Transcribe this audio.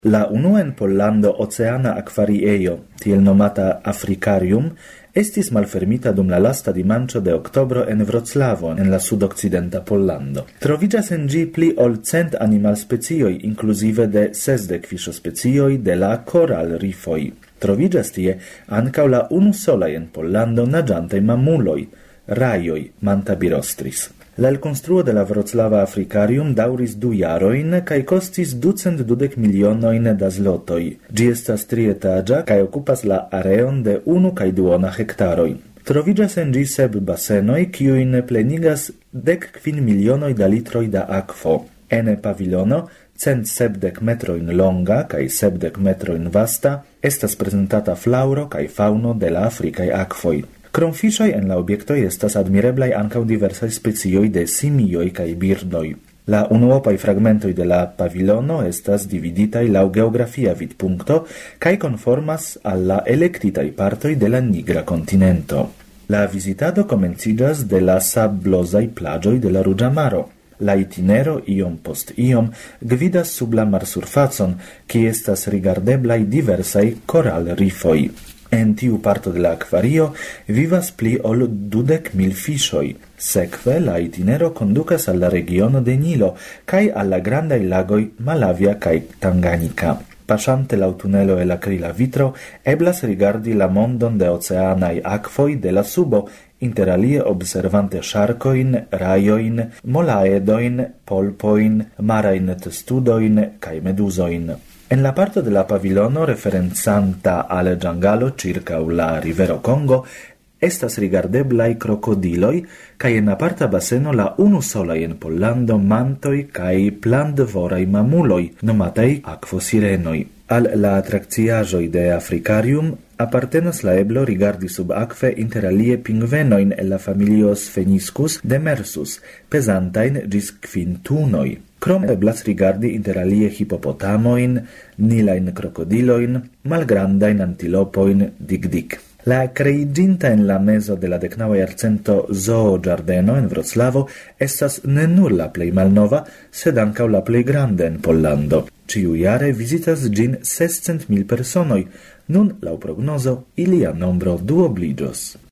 La unua en Pollando oceana akvariejo, tiel nomata Afrikarium, estis malfermita dum la lasta dimanĉo de oktobro en Wroclavo, en la sudokcidenta Pollando. Troviĝas en ĝi pli ol 100 animalspecioj, inkluzive de 60 fiŝospecioj de la koralrifoj. Troviĝas tie ankaŭ la unusolaj en Pollando naĝantaj mamuloj, rajoj, mantabirostris. La elkonstruo de la Wroclava Afrikarium daŭris 2 jarojn kaj kostis 220 milionojn da zlotoj. Ĝi estas trietaĝa kaj okupas la areon de 1,2 hektaroj. Troviĝas en ĝi 7 basenoj, kiujn plenigas 15 milionoj da litroj da akvo. En pavilono 170 metrojn longa kaj 70 metrojn vasta estas prezentata flaŭro kaj faŭno de la afrikaj akvoj. Krom fiŝoj en la objektoj estas admireblaj ankaŭ diversaj specioj de simioj kaj birdoj. La unuopaj fragmentoj de la pavilono estas dividitaj laŭ geografia vidpunkto kaj konformas al la elektitaj partoj de la nigra kontinento. La vizitado komenciĝas de la sablozaj plaĝoj de la Ruĝa Maro. La itinero iom post iom gvidas sub la marsurfacon, kie estas rigardeblaj diversaj koralrifoj. En tiu parto de la akvario vivas pli ol 20,000 fiŝoj. Sekve la itinero kondukas al la regiono de Nilo kaj al la grandaj lagoj Malavia kaj Tanganika. Paŝante laŭ tunelo el akrila vitro, eblas rigardi la mondon de oceanaj akvoj de la subo, interalie observante ŝarkojn, rajojn, molaedojn, polpojn, marajn testudojn kaj meduzojn. En la parto de la pavilono referencanta al ĝangalo ĉirkaŭ la rivero Kongo estas rigardeblaj krokodiloj kaj en aparta baseno la unusolaj en Pollando mantoj kaj plandvoraj mamuloj, nomataj akvosirenoj. Al la atrakciaĵoj de Afrikarium apartenas la eblo rigardi subakve interalie pingvenojn el la familio Spheniscus demersus, pesantajn ĝis 5 tunoj. Krom eblas rigardi interalie hipopotamoin, nilajn krokodilojn, malgrandajn antilopojn dig-dig. La kreiĝinta en la mezo de la 19. jarcento zoo-ĝardeno en Wroclavo estas ne nur la plej malnova, sed ankaŭ la plej granda en Pollando. Ĉiujare vizitas ĝin 600,000 personoj. Nun, laŭ prognozo, ilia nombro duobliĝos.